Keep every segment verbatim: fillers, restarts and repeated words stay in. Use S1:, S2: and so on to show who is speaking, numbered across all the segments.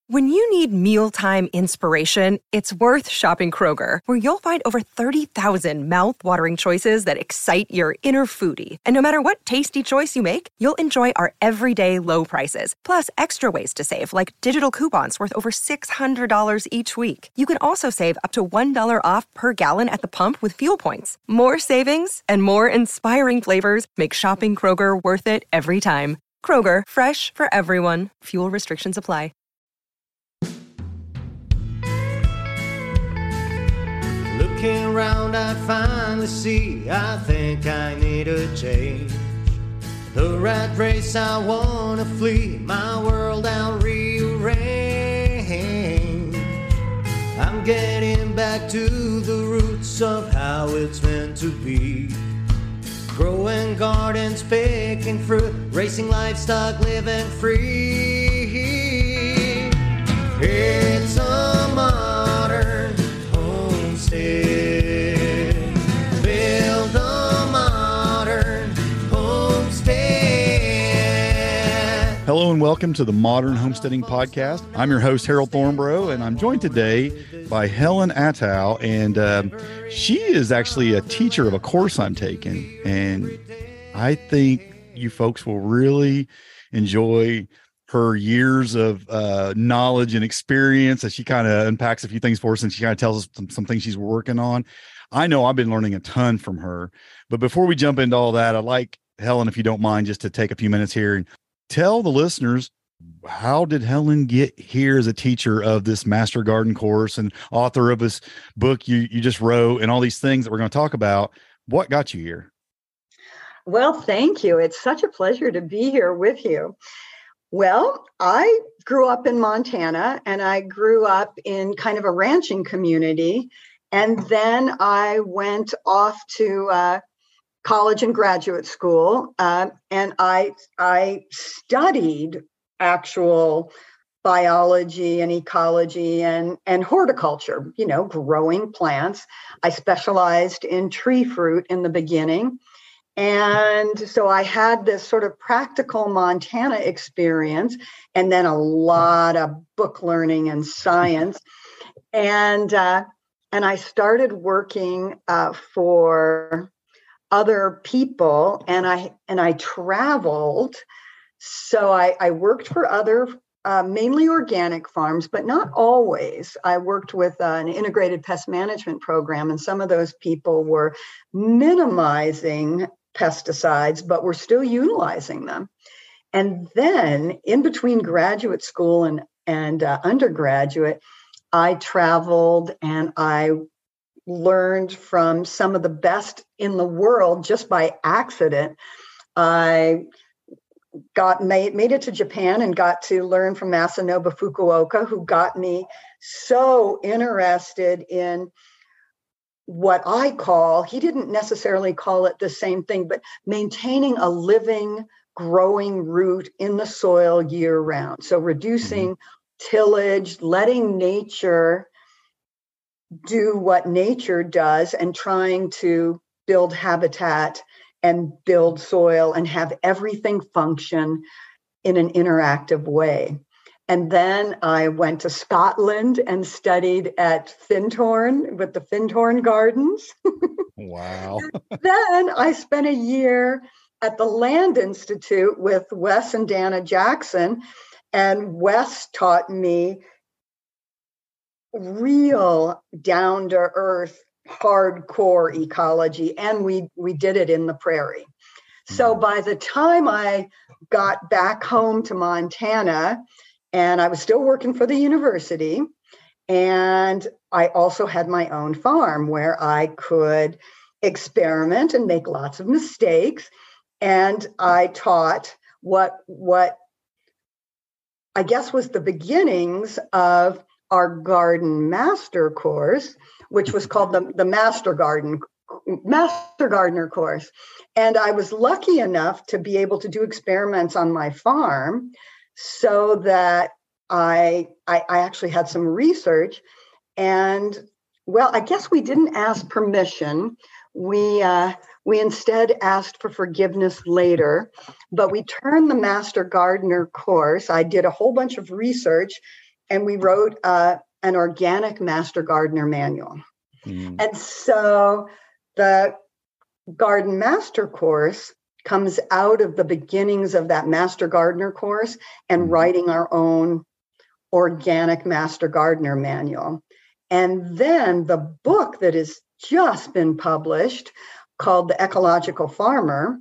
S1: When you need mealtime inspiration, it's worth shopping Kroger, where you'll find over thirty thousand mouth-watering choices that excite your inner foodie. And no matter what tasty choice you make, you'll enjoy our everyday low prices, plus extra ways to save, like digital coupons worth over six hundred dollars each week. You can also save up to one dollar off per gallon at the pump with fuel points. More savings and more inspiring flavors make shopping Kroger worth it every time. Kroger, fresh for everyone. Fuel restrictions apply.
S2: Looking around, I finally see I think I need a change. The rat race, I wanna flee. My world, I'll rearrange. I'm getting back to the roots of how it's meant to be. Growing gardens, picking fruit, racing livestock, living free. It's a modern homestead. Build a modern homestead.
S3: Hello and welcome to the Modern Homesteading Podcast. I'm your host, Harold Thornborough, and I'm joined today by Helen Attow. And um, she is actually a teacher of a course I'm taking. And I think you folks will really enjoy her years of uh, knowledge and experience as she kind of unpacks a few things for us, and she kind of tells us some, some things she's working on. I know I've been learning a ton from her. But before we jump into all that, I'd like, Helen, if you don't mind, just to take a few minutes here and tell the listeners, how did Helen get here as a teacher of this Master Garden course and author of this book you, you just wrote and all these things that we're going to talk about? What got you here?
S4: Well, thank you. It's such a pleasure to be here with you. Well, I grew up in Montana, and I grew up in kind of a ranching community. And then I went off to uh, college and graduate school, uh, and I I studied actual biology and ecology and, and horticulture, you know, growing plants. I specialized in tree fruit in the beginning. And so I had this sort of practical Montana experience, and then a lot of book learning and science. And uh, and I started working uh, for other people, and I and I traveled. So I, I worked for other, uh, mainly organic farms, but not always. I worked with uh, an integrated pest management program, and some of those people were minimizing pesticides, but we're still utilizing them. And then in between graduate school and, and uh, undergraduate, I traveled and I learned from some of the best in the world just by accident. I got made, made it to Japan and got to learn from Masanobu Fukuoka, who got me so interested in what I call, he didn't necessarily call it the same thing, but maintaining a living, growing root in the soil year round. So reducing mm-hmm. tillage, letting nature do what nature does, and trying to build habitat and build soil and have everything function in an interactive way. And then I went to Scotland and studied at Findhorn with the Findhorn Gardens.
S3: Wow.
S4: Then I spent a year at the Land Institute with Wes and Dana Jackson. And Wes taught me real down-to-earth, hardcore ecology. And we, we did it in the prairie. So by the time I got back home to Montana, and I was still working for the university, and I also had my own farm where I could experiment and make lots of mistakes. And I taught what, what I guess was the beginnings of our garden master course, which was called the, the Master Garden Master Gardener course. And I was lucky enough to be able to do experiments on my farm, so that I, I I actually had some research. And well, I guess we didn't ask permission. We uh, we instead asked for forgiveness later, but we turned the Master Gardener course. I did a whole bunch of research and we wrote uh, an organic master gardener manual. Mm. And so the Garden Master course comes out of the beginnings of that Master Gardener course and mm. writing our own organic Master Gardener manual. And then the book that has just been published called The Ecological Farmer,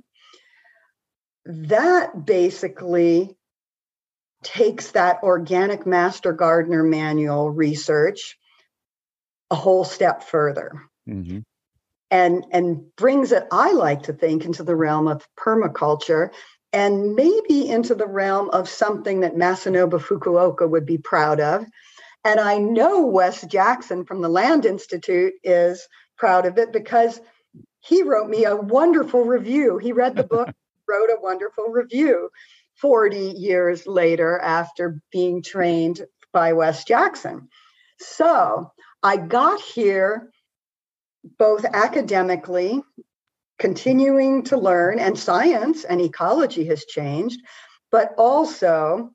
S4: that basically takes that organic Master Gardener manual research a whole step further. Mm-hmm. And, and brings it, I like to think, into the realm of permaculture and maybe into the realm of something that Masanobu Fukuoka would be proud of. And I know Wes Jackson from the Land Institute is proud of it because he wrote me a wonderful review. He read the book, wrote a wonderful review forty years later after being trained by Wes Jackson. So I got here both academically, continuing to learn, and science and ecology has changed, but also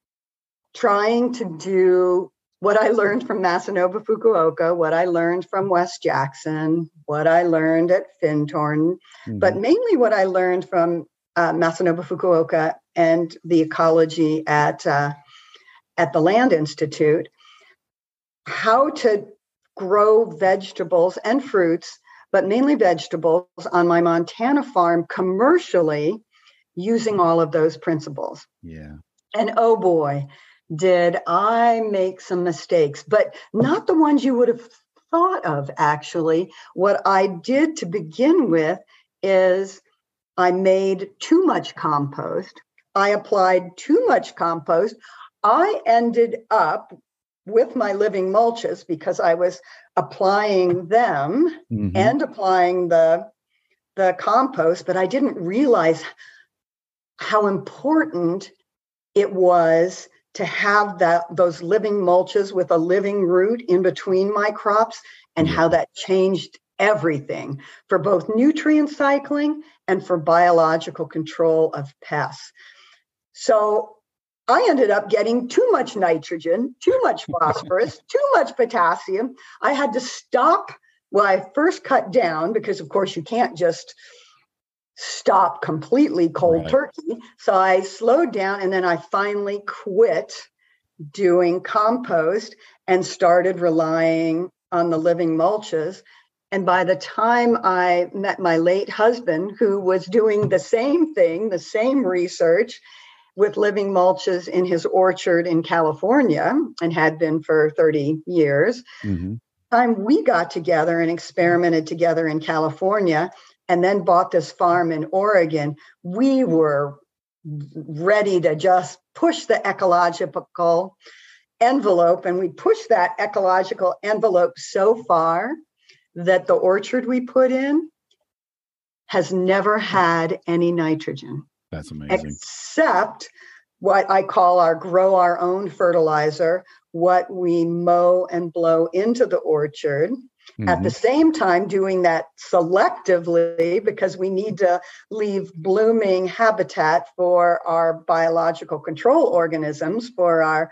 S4: trying to do what I learned from Masanobu Fukuoka, what I learned from Wes Jackson, what I learned at Findhorn, mm-hmm. but mainly what I learned from uh, Masanobu Fukuoka and the ecology at, uh, at the Land Institute, how to grow vegetables and fruits, but mainly vegetables on my Montana farm commercially using all of those principles.
S3: Yeah.
S4: And oh boy, did I make some mistakes, but not the ones you would have thought of, actually. What I did to begin with is I made too much compost. I applied too much compost. I ended up with my living mulches because I was applying them mm-hmm. and applying the, the compost, but I didn't realize how important it was to have that those living mulches with a living root in between my crops and yeah. how that changed everything for both nutrient cycling and for biological control of pests. So I ended up getting too much nitrogen, too much phosphorus, too much potassium. I had to stop. Well, I first cut down because, of course, you can't just stop completely cold right. turkey. So I slowed down and then I finally quit doing compost and started relying on the living mulches. And by the time I met my late husband, who was doing the same thing, the same research, with living mulches in his orchard in California and had been for thirty years. Mm-hmm. Time we got together and experimented together in California and then bought this farm in Oregon, we were ready to just push the ecological envelope. And we pushed that ecological envelope so far that the orchard we put in has never had any nitrogen.
S3: That's amazing.
S4: Except what I call our grow our own fertilizer, what we mow and blow into the orchard. Mm-hmm. At the same time, doing that selectively because we need to leave blooming habitat for our biological control organisms, for our,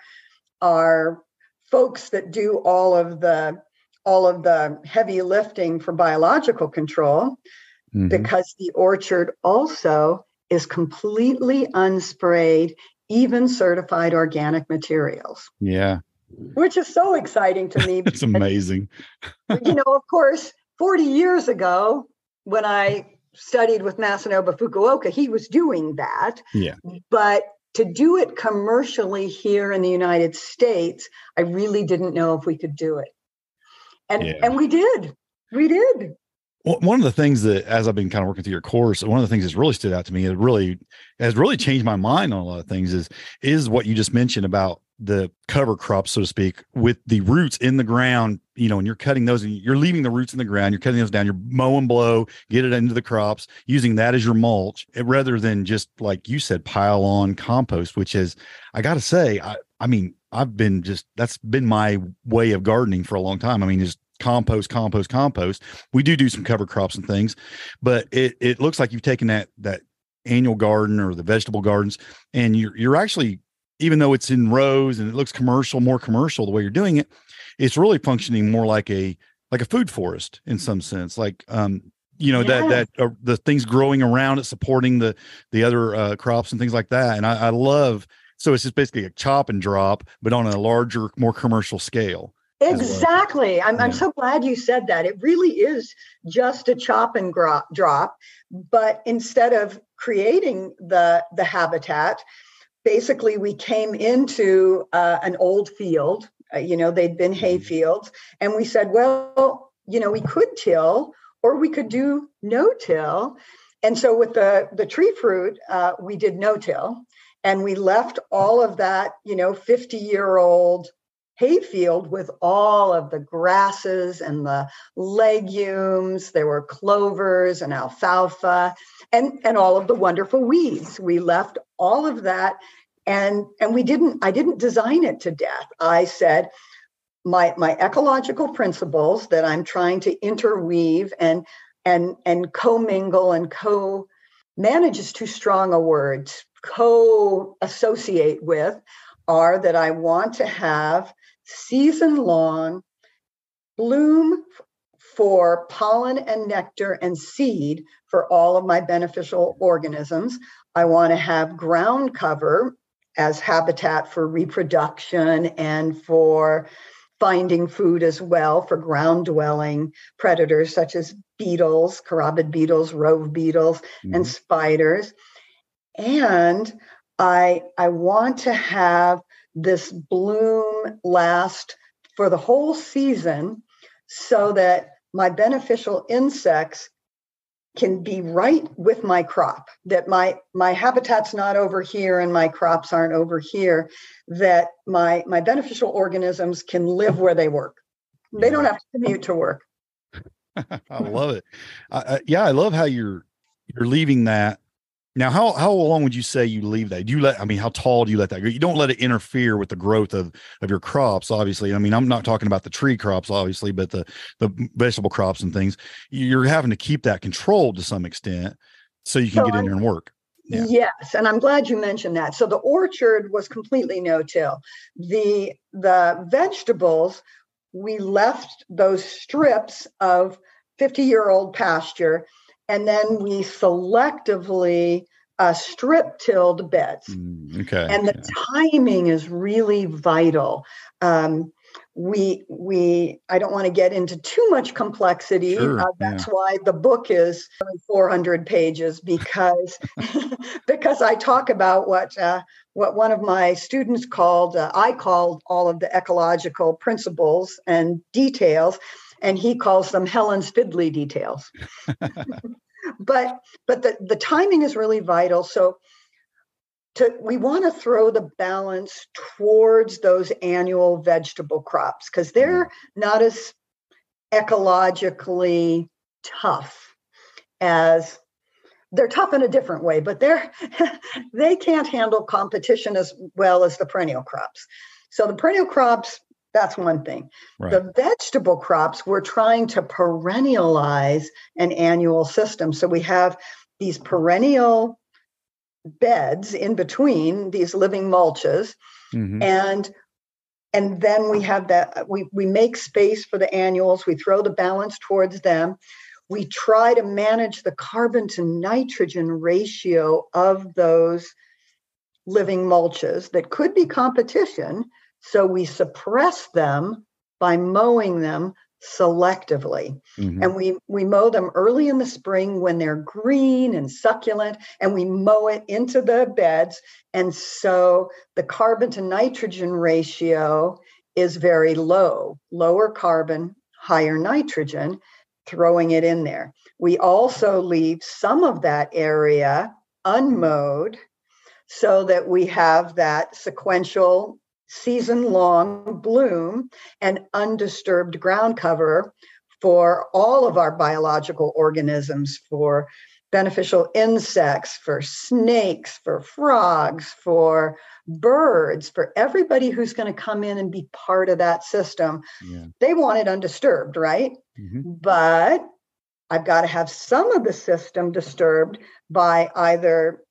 S4: our folks that do all of the all of the heavy lifting for biological control, mm-hmm. because the orchard also is completely unsprayed, even certified organic materials.
S3: Yeah.
S4: Which is so exciting to me.
S3: It's amazing.
S4: You know, of course, forty years ago, when I studied with Masanobu Fukuoka, he was doing that.
S3: Yeah.
S4: But to do it commercially here in the United States, I really didn't know if we could do it. And yeah. and we did. We did.
S3: Well, one of the things that, as I've been kind of working through your course, one of the things that's really stood out to me, it really has really changed my mind on a lot of things is, is what you just mentioned about the cover crops, so to speak, with the roots in the ground, you know, and you're cutting those and you're leaving the roots in the ground, you're cutting those down, you're mow and blow, get it into the crops, using that as your mulch rather than just, like you said, pile on compost, which is, I got to say, I, I mean, I've been just, that's been my way of gardening for a long time. I mean, just compost, compost, compost. We do do some cover crops and things, but it, it looks like you've taken that, that annual garden or the vegetable gardens and you're, you're actually even though it's in rows and it looks commercial, more commercial, the way you're doing it, it's really functioning more like a, like a food forest in some sense. Like, um, you know,
S4: Yes.
S3: that, that, uh, the things growing around it, supporting the, the other, uh, crops and things like that. And I, I love, so it's just basically a chop and drop, but on a larger, more commercial scale.
S4: Exactly. I'm,
S3: Yeah.
S4: I'm so glad you said that. It really is just a chop and gro- drop. But instead of creating the, the habitat, basically we came into uh, an old field. Uh, you know, they'd been hay fields. And we said, well, you know, we could till or we could do no till. And so with the, the tree fruit, uh, we did no till. And we left all of that, you know, fifty year old hayfield with all of the grasses and the legumes. There were clovers and alfalfa and, and all of the wonderful weeds. We left all of that. And, and we didn't, I didn't design it to death. I said, my, my ecological principles that I'm trying to interweave and, and, and co-mingle and co-manage is too strong a word, co-associate with, are that I want to have season-long bloom for pollen and nectar and seed for all of my beneficial organisms. I want to have ground cover as habitat for reproduction and for finding food as well for ground-dwelling predators such as beetles, carabid beetles, rove beetles, mm-hmm. and spiders. And I, I want to have this bloom last for the whole season so that my beneficial insects can be right with my crop, that my, my habitat's not over here and my crops aren't over here, that my, my beneficial organisms can live where they work. They don't have to commute to work.
S3: I love it. Uh, yeah, I love how you're, you're leaving that. Now, how, how long would you say you leave that? Do you let, I mean, how tall do you let that go? You don't let it interfere with the growth of, of your crops, obviously. I mean, I'm not talking about the tree crops, obviously, but the, the vegetable crops and things, you're having to keep that controlled to some extent so you can so get in there and work.
S4: Yeah. Yes. And I'm glad you mentioned that. So the orchard was completely no-till. The, the vegetables, we left those strips of fifty year old pasture, and then we selectively uh, strip tilled beds.
S3: Mm, okay.
S4: And the yeah. timing is really vital. Um, we, we, I don't want to get into too much complexity.
S3: Sure,
S4: uh, that's
S3: yeah.
S4: why the book is four hundred pages, because, because I talk about what, uh, what one of my students called, uh, I called all of the ecological principles and details, and he calls them Helen's fiddly details. but, but the, the timing is really vital. So, To, we want to throw the balance towards those annual vegetable crops because they're not as ecologically tough as they're tough in a different way, but they're they can't handle competition as well as the perennial crops. So the perennial crops, that's one thing. Right. The vegetable crops, we're trying to perennialize an annual system. So we have these perennial beds in between these living mulches, mm-hmm. and and then we have that we we make space for the annuals. We throw the balance towards them. We try to manage the carbon to nitrogen ratio of those living mulches that could be competition, so we suppress them by mowing them selectively. Mm-hmm. And we, we mow them early in the spring when they're green and succulent, and we mow it into the beds. And so the carbon to nitrogen ratio is very low, lower carbon, higher nitrogen, throwing it in there. We also leave some of that area unmowed so that we have that sequential season-long bloom and undisturbed ground cover for all of our biological organisms, for beneficial insects, for snakes, for frogs, for birds, for everybody who's going to come in and be part of that system. Yeah. They want it undisturbed, right? Mm-hmm. But I've got to have some of the system disturbed by either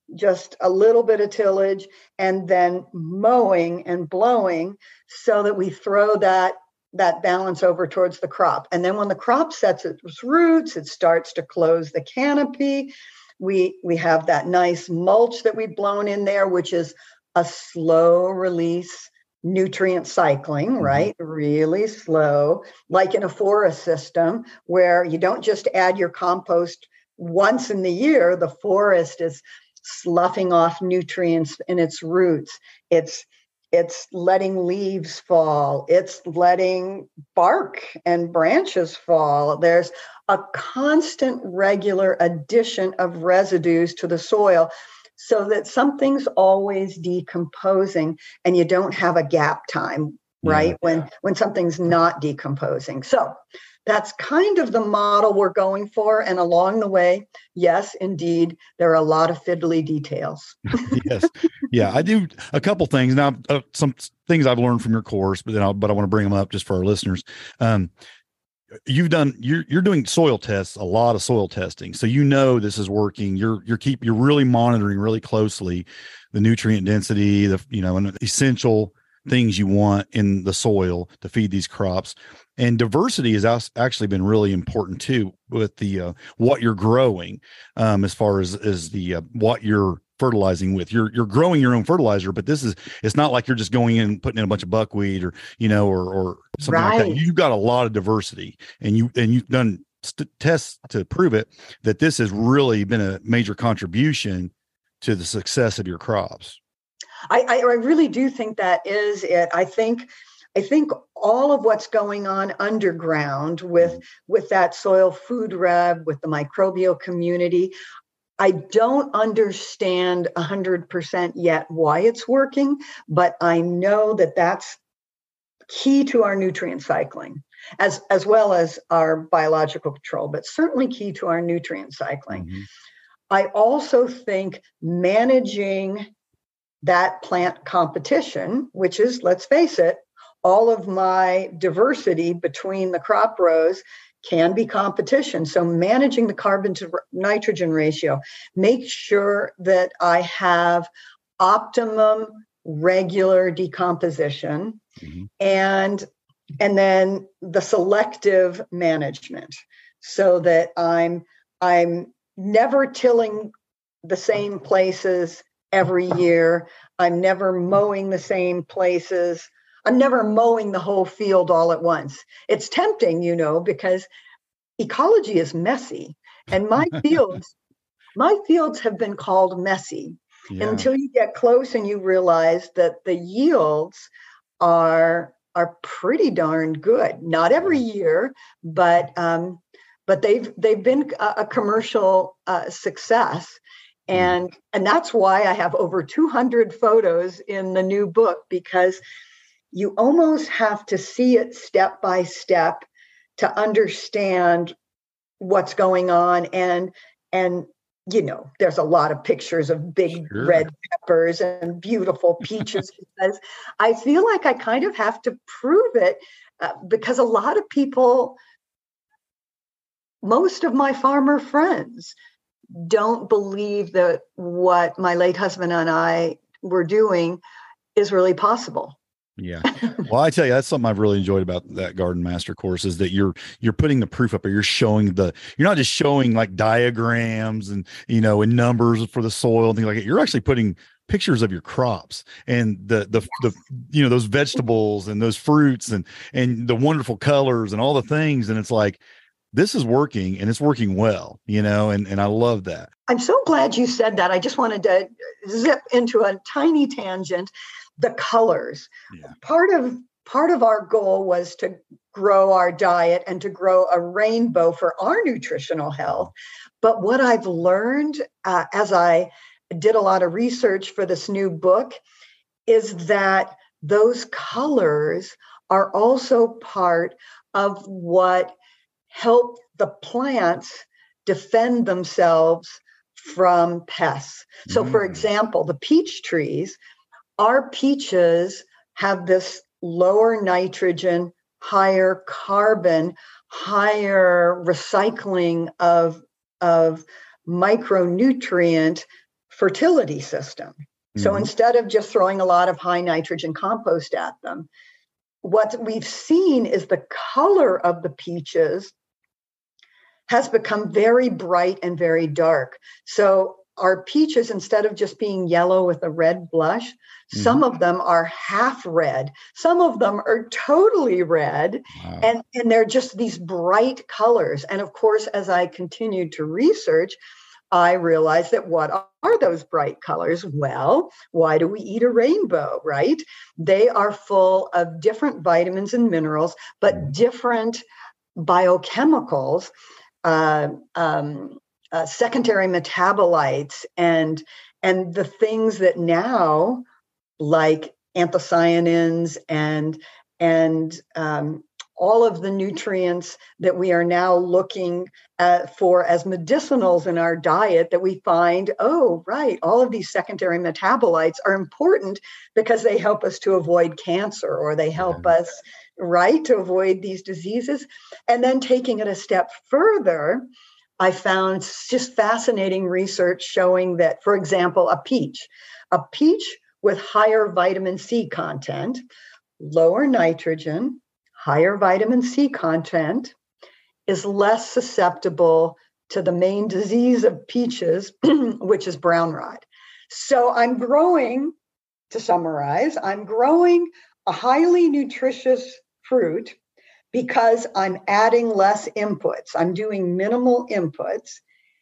S4: just a little bit of tillage, and then mowing and blowing so that we throw that that balance over towards the crop. And then when the crop sets its roots, it starts to close the canopy. We we have that nice mulch that we've blown in there, which is a slow release nutrient cycling, mm-hmm. right? Really slow, like in a forest system where you don't just add your compost once in the year. The forest is sloughing off nutrients in its roots. It's it's letting leaves fall. It's letting bark and branches fall. There's a constant, regular addition of residues to the soil so that something's always decomposing and you don't have a gap time, right? Yeah. When, when something's not decomposing. So that's kind of the model we're going for. And along the way, yes, indeed, there are a lot of fiddly details.
S3: Yes. Yeah, I do a couple things. Now, uh, some things I've learned from your course, but then I'll, but I want to bring them up just for our listeners. Um, you've done, you're, you're doing soil tests, a lot of soil testing. So, you know, this is working. You're, you're keep, you're really monitoring really closely the nutrient density, the, you know, and essential things you want in the soil to feed these crops. And diversity has actually been really important too with the, uh, what you're growing, um, as far as, as the, uh, what you're fertilizing with. You're, you're growing your own fertilizer, but this is, it's not like you're just going in and putting in a bunch of buckwheat or, you know, or, or something right. like that. You've got a lot of diversity, and you, and you've done st- tests to prove it, that this has really been a major contribution to the success of your crops.
S4: I, I, I really do think that is it. I think, I think all of what's going on underground with, mm-hmm. with that soil food web, with the microbial community, I don't understand one hundred percent yet why it's working, but I know that that's key to our nutrient cycling, as, as well as our biological control, but certainly key to our nutrient cycling. Mm-hmm. I also think managing that plant competition, which is, let's face it, all of my diversity between the crop rows can be competition. So managing the carbon to nitrogen ratio, make sure that I have optimum regular decomposition, mm-hmm. and, and then the selective management so that I'm, I'm never tilling the same places every year. I'm never mowing the same places. I'm never mowing the whole field all at once. It's tempting, you know, because ecology is messy, and my fields, my fields have been called messy yeah. until you get close and you realize that the yields are are pretty darn good. Not every year, but um, but they've they've been a, a commercial uh, success. And, and that's why I have over two hundred photos in the new book, because you almost have to see it step by step to understand what's going on. And, and, you know, there's a lot of pictures of big sure. red peppers and beautiful peaches, because I feel like I kind of have to prove it, uh, because a lot of people, most of my farmer friends, don't believe that what my late husband and I were doing is really possible.
S3: Yeah. Well, I tell you, that's something I've really enjoyed about that Garden Master course, is that you're, you're putting the proof up, or you're showing the, you're not just showing like diagrams and, you know, and numbers for the soil and things like that. You're actually putting pictures of your crops and the, the, the, you know, those vegetables and those fruits and, and the wonderful colors and all the things. And it's like, this is working, and it's working well, you know, and, and I love that.
S4: I'm so glad you said that. I just wanted to zip into a tiny tangent. The colors. Yeah. Part of part of our goal was to grow our diet and to grow a rainbow for our nutritional health. But what I've learned uh, as I did a lot of research for this new book is that those colors are also part of what help the plants defend themselves from pests. So, mm. for example, the peach trees, our peaches have this lower nitrogen, higher carbon, higher recycling of, of micronutrient fertility system. Mm-hmm. So instead of just throwing a lot of high nitrogen compost at them, what we've seen is the color of the peaches has become very bright and very dark. So our peaches, instead of just being yellow with a red blush, mm-hmm. some of them are half red. Some of them are totally red. Wow. And, and they're just these bright colors. And of course, as I continued to research, I realized that what are those bright colors? Well, why do we eat a rainbow, right? They are full of different vitamins and minerals, but different biochemicals, uh, um, uh, secondary metabolites, and, and the things that now, like anthocyanins and, and um, all of the nutrients that we are now looking at for as medicinals in our diet, that we find, oh, right, all of these secondary metabolites are important because they help us to avoid cancer, or they help yeah. us, right, to avoid these diseases. And then taking it a step further, I found just fascinating research showing that, for example, a peach, a peach with higher vitamin C content, lower nitrogen, higher vitamin C content, is less susceptible to the main disease of peaches, which is brown rot. So I'm growing, to summarize, I'm growing a highly nutritious fruit because I'm adding less inputs. I'm doing minimal inputs.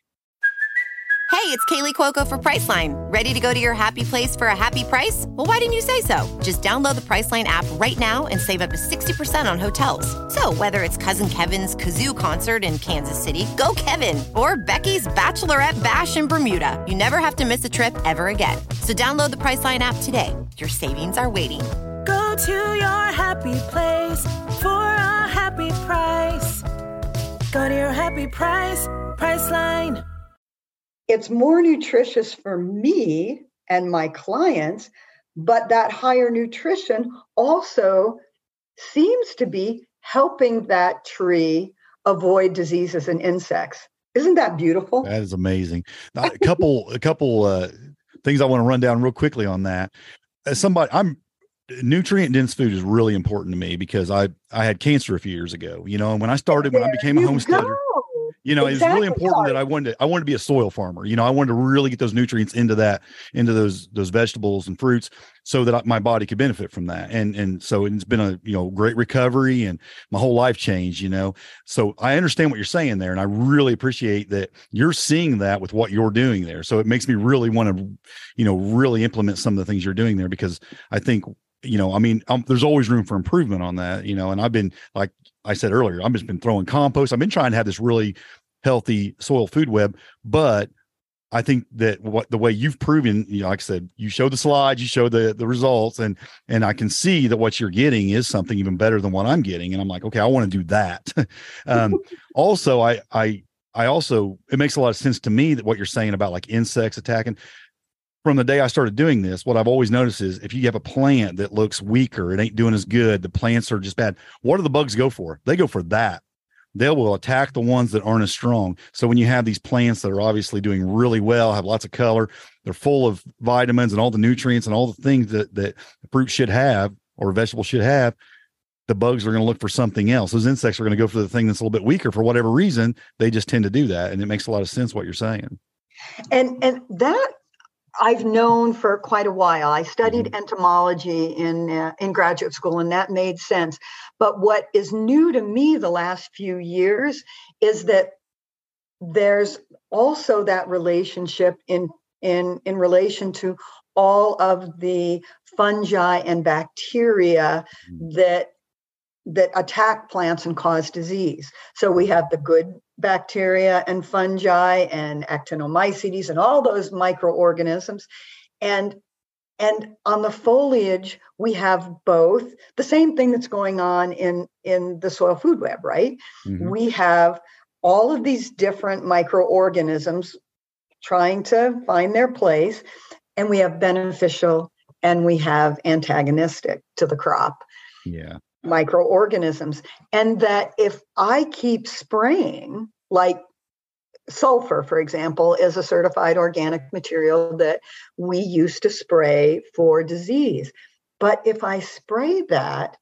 S5: Hey, it's Kaylee Cuoco for Priceline. Ready to go to your happy place for a happy price? Well, why didn't you say so? Just download the Priceline app right now and save up to sixty percent on hotels. So whether it's Cousin Kevin's Kazoo Concert in Kansas City, go Kevin, or Becky's Bachelorette Bash in Bermuda, you never have to miss a trip ever again. So download the Priceline app today. Your savings are waiting.
S6: Go to your happy place for a happy price. Go to your happy price, Priceline.
S4: It's more nutritious for me and my clients, but that higher nutrition also seems to be helping that tree avoid diseases and insects. Isn't that beautiful?
S3: That is amazing. Now, a couple, a couple uh, things I want to run down real quickly on that. As somebody, I'm nutrient dense food is really important to me because I I had cancer a few years ago. You know, and when I started, when I became a homesteader. Go. You know, exactly. It's really important that I wanted to, I wanted to be a soil farmer. You know, I wanted to really get those nutrients into that, into those, those vegetables and fruits so that I, my body could benefit from that. And, and so it's been a, you know, great recovery and my whole life changed, you know, so I understand what you're saying there. And I really appreciate that you're seeing that with what you're doing there. So it makes me really want to, you know, really implement some of the things you're doing there, because I think, you know, I mean, um, there's always room for improvement on that, you know, and I've been, like I said earlier, I've just been throwing compost. I've been trying to have this really healthy soil food web, but I think that what the way you've proven, you know, like I said, you show the slides, you show the the results, and and I can see that what you're getting is something even better than what I'm getting, and I'm like, okay, I want to do that. um, also, I I I also it makes a lot of sense to me that what you're saying about like insects attacking. From the day I started doing this, what I've always noticed is if you have a plant that looks weaker, it ain't doing as good, the plants are just bad. What do the bugs go for? They go for that. They will attack the ones that aren't as strong. So when you have these plants that are obviously doing really well, have lots of color, they're full of vitamins and all the nutrients and all the things that, that fruit should have or vegetable should have, the bugs are going to look for something else. Those insects are going to go for the thing that's a little bit weaker for whatever reason. They just tend to do that. And it makes a lot of sense what you're saying.
S4: And, and that I've known for quite a while. I studied mm-hmm. entomology in uh, in graduate school, and that made sense. But what is new to me the last few years is that there's also that relationship in in in relation to all of the fungi and bacteria mm-hmm. that that attack plants and cause disease. So we have the good bacteria and fungi and actinomycetes and all those microorganisms. And, and on the foliage, we have both the same thing that's going on in, in the soil food web, right? Mm-hmm. We have all of these different microorganisms trying to find their place, and we have beneficial and we have antagonistic to the crop.
S3: Yeah.
S4: Microorganisms. And that if I keep spraying, like sulfur, for example, is a certified organic material that we used to spray for disease. But if I spray that,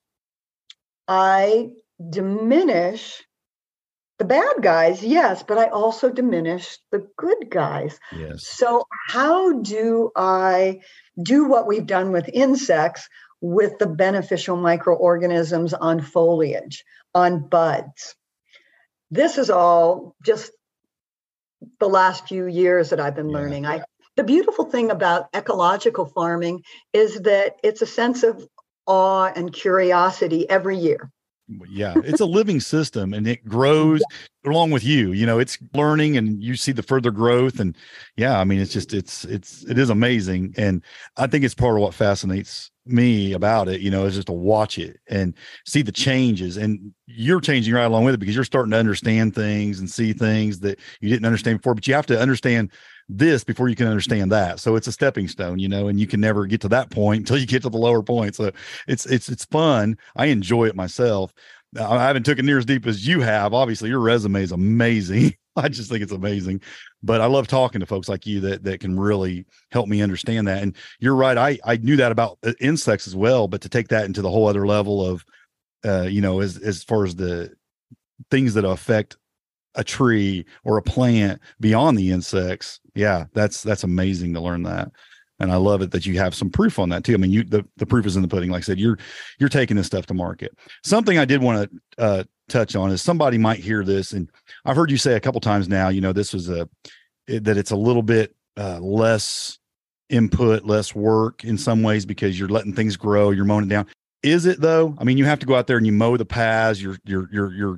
S4: I diminish the bad guys, yes, but I also diminish the good guys.
S3: Yes.
S4: So how do I do what we've done with insects with the beneficial microorganisms on foliage, on buds? This is all just the last few years that I've been
S3: Yeah.
S4: learning. I the beautiful thing about ecological farming is that it's a sense of awe and curiosity every year.
S3: Yeah, it's a living system and it grows along with you. You know, it's learning and you see the further growth. And yeah, I mean, it's just, it's, it's, it is amazing. And I think it's part of what fascinates me about it, you know, is just to watch it and see the changes. And you're changing right along with it because you're starting to understand things and see things that you didn't understand before, but you have to understand this before you can understand that. So it's a stepping stone, you know, and you can never get to that point until you get to the lower point. So it's, it's, it's fun. I enjoy it myself. I haven't took it near as deep as you have. Obviously your resume is amazing. I just think it's amazing, but I love talking to folks like you that, that can really help me understand that. And you're right. I, I knew that about insects as well, but to take that into the whole other level of, uh, you know, as, as far as the things that affect a tree or a plant beyond the insects. Yeah, that's, that's amazing to learn that. And I love it that you have some proof on that too. I mean, you, the, the proof is in the pudding. Like I said, you're, you're taking this stuff to market. Something I did want to uh, touch on is somebody might hear this. And I've heard you say a couple times now, you know, this was a, it, that it's a little bit uh, less input, less work in some ways because you're letting things grow, you're mowing it down. Is it though? I mean, you have to go out there and you mow the paths, you're, you're, you're, you're,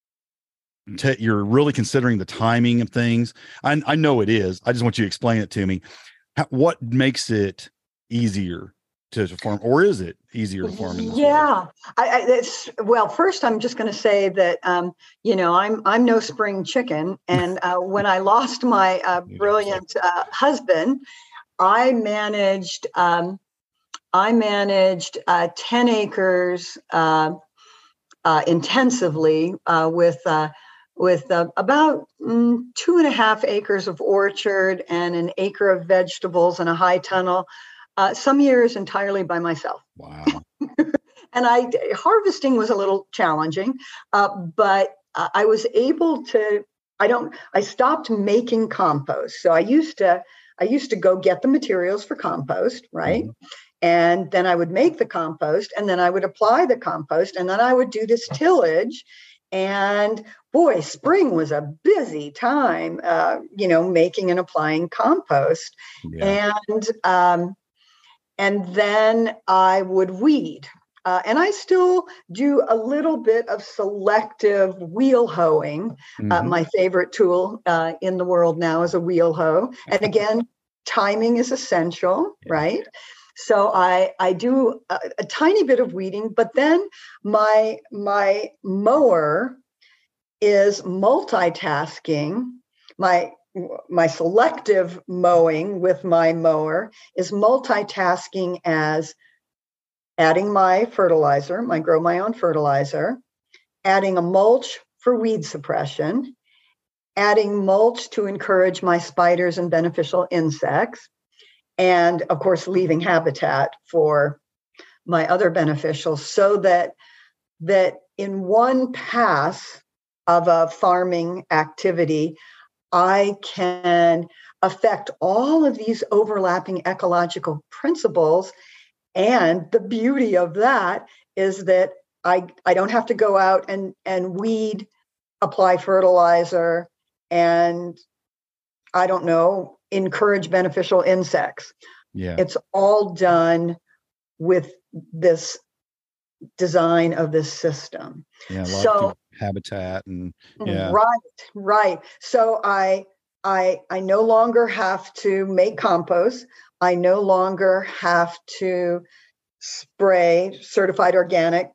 S3: Te- you're really considering the timing of things. I, I know it is. I just want you to explain it to me. How, what makes it easier to, to farm, or is it easier to farm in this
S4: yeah, I, I, it's, well, first I'm just going to say that, um, you know, I'm, I'm no spring chicken. And uh, when I lost my uh, brilliant uh, husband, I managed, um, I managed uh, ten acres uh, uh, intensively uh, with, uh, with uh, about mm, two and a half acres of orchard and an acre of vegetables and a high tunnel, uh, some years entirely by myself.
S3: Wow.
S4: And I harvesting was a little challenging, uh, but uh, I was able to, I don't, I stopped making compost. So I used to, I used to go get the materials for compost, right? Mm-hmm. And then I would make the compost and then I would apply the compost and then I would do this tillage. And boy, spring was a busy time, uh, you know, making and applying compost. Yeah. And um, and then I would weed. Uh, and I still do a little bit of selective wheel hoeing. Mm-hmm. Uh, my favorite tool uh, in the world now is a wheel hoe. And again, timing is essential, yeah. right? So I I do a, a tiny bit of weeding, but then my my mower is multitasking. My my selective mowing with my mower is multitasking as adding my fertilizer, my grow my own fertilizer, adding a mulch for weed suppression, adding mulch to encourage my spiders and beneficial insects, and of course, leaving habitat for my other beneficials so that, that in one pass of a farming activity, I can affect all of these overlapping ecological principles. And the beauty of that is that I, I don't have to go out and, and weed, apply fertilizer, and I don't know, encourage beneficial insects.
S3: Yeah.
S4: It's all done with this design of this system.
S3: Yeah. A lot
S4: so
S3: of habitat and yeah.
S4: Right, right. So I I I no longer have to make compost. I no longer have to spray certified organic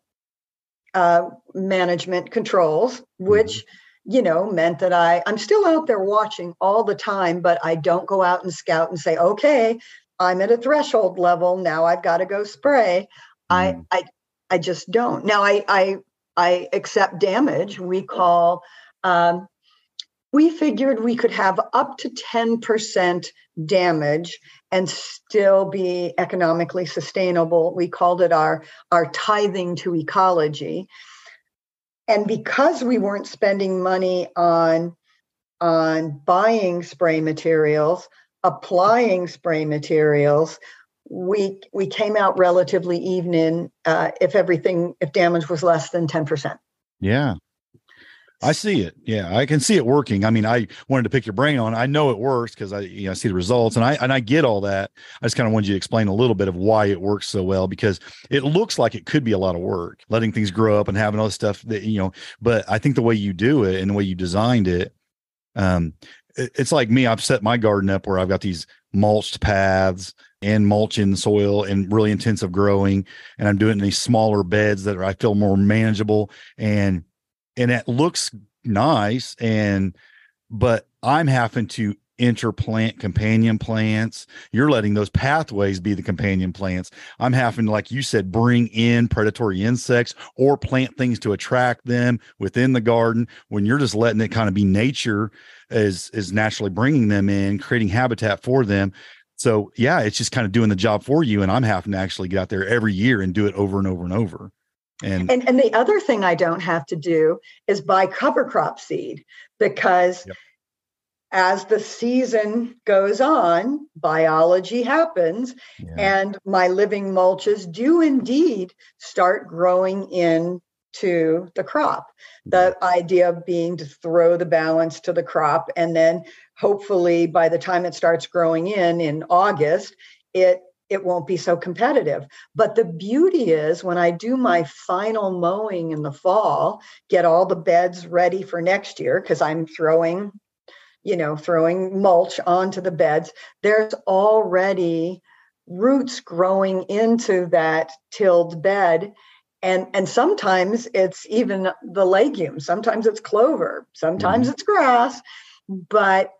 S4: uh, management controls, which mm-hmm. you know, meant that I, I'm still out there watching all the time, but I don't go out and scout and say, okay, I'm at a threshold level. Now I've got to go spray. Mm. I, I, I just don't. Now I, I, I accept damage. We call, um, we figured we could have up to ten percent damage and still be economically sustainable. We called it our, our tithing to ecology. And because we weren't spending money on, on buying spray materials, applying spray materials, we we came out relatively even uh, if everything, if damage was less than ten percent.
S3: Yeah. I see it. Yeah, I can see it working. I mean, I wanted to pick your brain on. I know it works because I, you know, I see the results, and I and I get all that. I just kind of wanted you to explain a little bit of why it works so well, because it looks like it could be a lot of work, letting things grow up and having all this stuff that, you know. But I think the way you do it and the way you designed it, um, it, it's like me. I've set my garden up where I've got these mulched paths and mulch in soil and really intensive growing, and I'm doing it in these smaller beds that are, I feel, more manageable, and and it looks nice. And, but I'm having to interplant companion plants. You're letting those pathways be the companion plants. I'm having to, like you said, bring in predatory insects or plant things to attract them within the garden, when you're just letting it kind of be nature is, is naturally bringing them in, creating habitat for them. So yeah, it's just kind of doing the job for you. And I'm having to actually get out there every year and do it over and over and over. And,
S4: and and the other thing I don't have to do is buy cover crop seed, because yep. as the season goes on, biology happens, yeah. and my living mulches do indeed start growing into the crop. The idea being to throw the balance to the crop, and then hopefully by the time it starts growing in in August, it it won't be so competitive. But the beauty is, when I do my final mowing in the fall, get all the beds ready for next year, because I'm throwing, you know, throwing mulch onto the beds, there's already roots growing into that tilled bed. And, and sometimes it's even the legumes. Sometimes it's clover. Sometimes mm-hmm. it's grass. But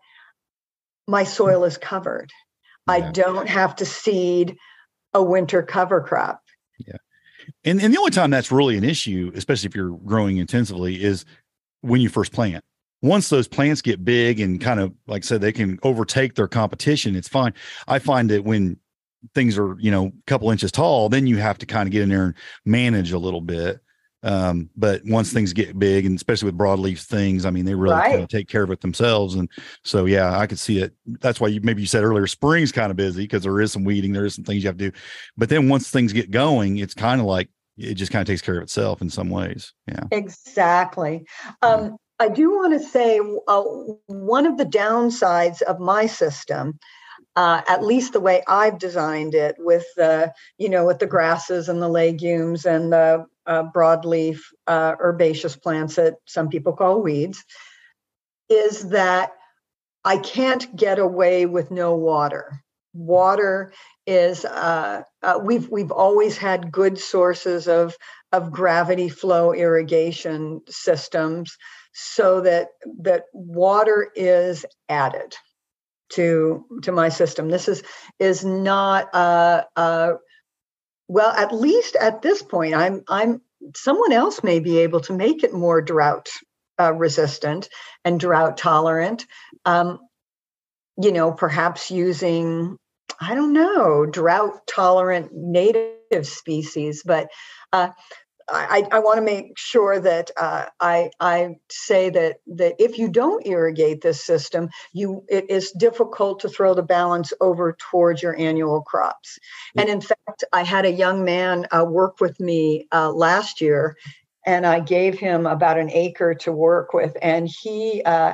S4: my soil is covered. Yeah. I don't have to seed a winter cover crop.
S3: Yeah. And, and the only time that's really an issue, especially if you're growing intensively, is when you first plant. Once those plants get big and kind of, like I said, they can overtake their competition, it's fine. I find that when things are, you know, a couple inches tall, then you have to kind of get in there and manage a little bit. Um, but once things get big, and especially with broadleaf things, I mean, they really right. kind of take care of it themselves. And so, yeah, I could see it. That's why you, maybe you said earlier, spring's kind of busy because there is some weeding, there is some things you have to do. But then once things get going, it's kind of like, it just kind of takes care of itself in some ways. Yeah,
S4: exactly. Um, yeah. I do want to say uh, one of the downsides of my system, Uh, at least the way I've designed it, with the, you know, with the grasses and the legumes and the uh, broadleaf uh, herbaceous plants that some people call weeds, is that I can't get away with no water. Water is uh, uh, we've we've always had good sources of of gravity flow irrigation systems, so that that water is added to to my system. This is is not uh uh well, at least at this point, I'm I'm someone else may be able to make it more drought uh, resistant and drought tolerant. Um, you know, perhaps using, I don't know, drought tolerant native species, but uh I, I want to make sure that uh, I, I say that that if you don't irrigate this system, you it is difficult to throw the balance over towards your annual crops. And in fact, I had a young man uh, work with me uh, last year, and I gave him about an acre to work with, and he uh,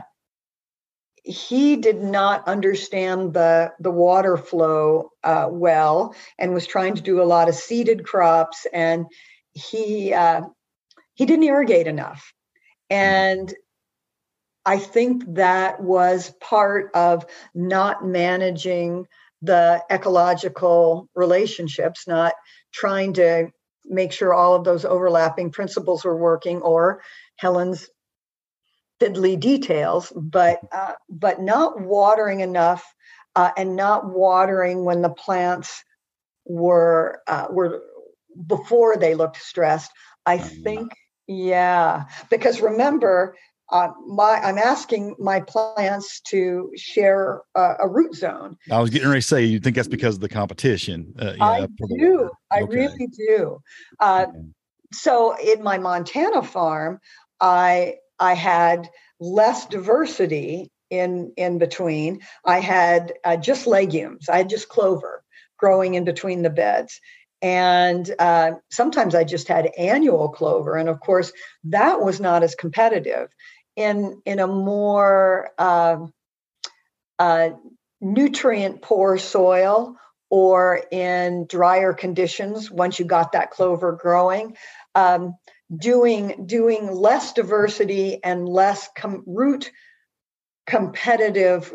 S4: he did not understand the the water flow uh, well, and was trying to do a lot of seeded crops, and he uh, he didn't irrigate enough. And I think that was part of not managing the ecological relationships, not trying to make sure all of those overlapping principles were working, or Helen's fiddly details, but uh, but not watering enough uh, and not watering when the plants were uh, were before they looked stressed. I think, yeah, because remember, uh, my I'm asking my plants to share uh, a root zone.
S3: I was getting ready to say, you think that's because of the competition? Uh, yeah,
S4: I do. I
S3: okay.
S4: really do. Uh,
S3: okay.
S4: So in my Montana farm, I I had less diversity in in between. I had uh, just legumes. I had just clover growing in between the beds. And uh, sometimes I just had annual clover. And of course, that was not as competitive. In, in a more uh, uh, nutrient poor soil or in drier conditions, once you got that clover growing, um, doing, doing less diversity and less com- root competitive